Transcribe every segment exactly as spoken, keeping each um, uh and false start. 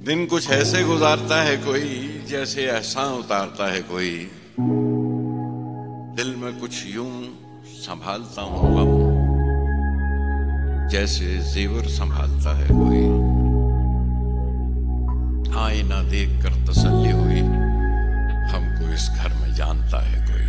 दिन कुछ ऐसे गुजारता है कोई जैसे एहसान उतारता है कोई। दिल में कुछ यूं संभालता हूं गम जैसे जेवर संभालता है कोई। आईना देख कर तसल्ली हुई, हमको इस घर में जानता है कोई।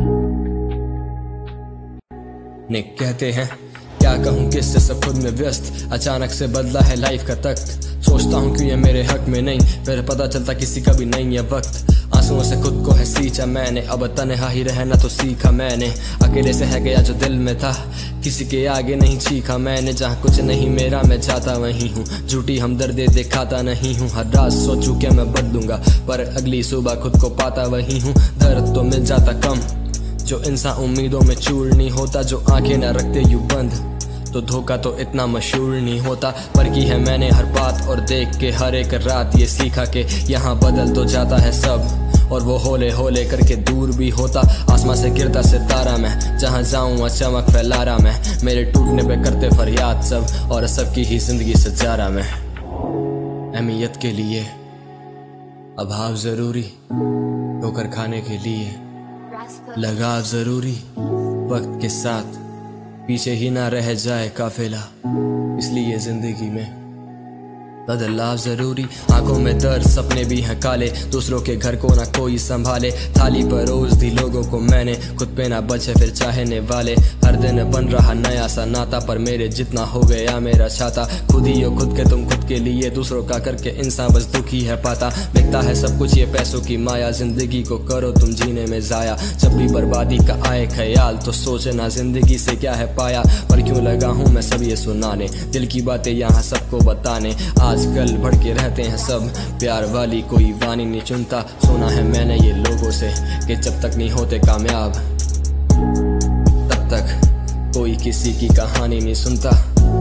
ने कहते हैं क्या कहूँ किससे, सब खुद में व्यस्त। अचानक से बदला है लाइफ का तख्त। सोचता हूँ क्यों ये मेरे हक में नहीं, फिर पता चलता किसी का भी नहीं है वक्त। आंसुओं से खुद को है सींचा मैंने, अब तन्हा ही रहना तो सीखा मैंने। अकेले से है गया जो दिल में था, किसी के आगे नहीं चीखा मैंने। जहाँ कुछ नहीं मेरा मैं जाता वहीं हूँ, झूठी हमदर्दी दिखाता नहीं हूँ। हर रात सोचूं क्या मैं बदलूंगा, पर अगली सुबह खुद को पाता वहीं हूँ। दर्द तो मिल जाता कम, जो इंसान उम्मीदों में चूर नहीं होता। जो आंखें न रखते यूं बंद, तो धोखा तो इतना मशहूर नहीं होता। पर की है मैंने हर बात और देख के हर एक रात ये सीखा कि यहाँ बदल तो जाता है सब, और वो होले होले करके दूर भी होता। आसमां से गिरता सितारा मैं, जहाँ जाऊँ चमक फैला रहा मैं। मेरे टूटने पे करते फरियाद सब, और सबकी ही जिंदगी सजा रहा मैं। अहमियत के लिए अभाव जरूरी, ठोकर खाने के लिए लगाव जरूरी। वक्त के साथ पीछे ही ना रह जाए काफिला, इसलिए जिंदगी में बदलाव जरूरी। आंखों में दर्द, सपने भी हैं काले, दूसरों के घर को ना कोई संभाले। थाली परोस दी लोगों को मैंने, खुद पे ना बचे फिर चाहने वाले। हर दिन बन रहा नया सा नाता, पर मेरे जितना हो गया मेरा छाता। खुद ही हो खुद के तुम खुद के लिए, दूसरों का करके इंसान बस दुखी है पाता। बिकता है सब कुछ ये पैसों की माया, जिंदगी को करो तुम जीने में जाया। जब भी बर्बादी का आए ख्याल, तो सोचना जिंदगी से क्या है पाया। पर क्यों लगा हूँ मैं सब ये सुनाने, दिल की बातें यहाँ सबको बताने। आजकल भड़के रहते हैं सब, प्यार वाली कोई वाणी नहीं चुनता। सुना है मैंने ये लोगों से कि जब तक नहीं होते कामयाब, तब तक कोई किसी की कहानी नहीं सुनता।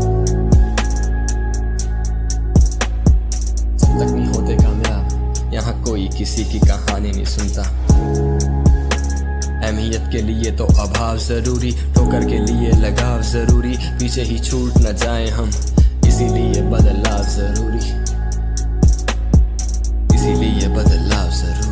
जब तक नहीं होते कामयाब, यहाँ कोई किसी की कहानी नहीं सुनता। अहमियत के लिए तो अभाव जरूरी, ठोकर के लिए लगाव जरूरी। पीछे ही छूट न जाए हम, इसीलिए बदलाव जरूरी, इसीलिए बदलाव जरूरी।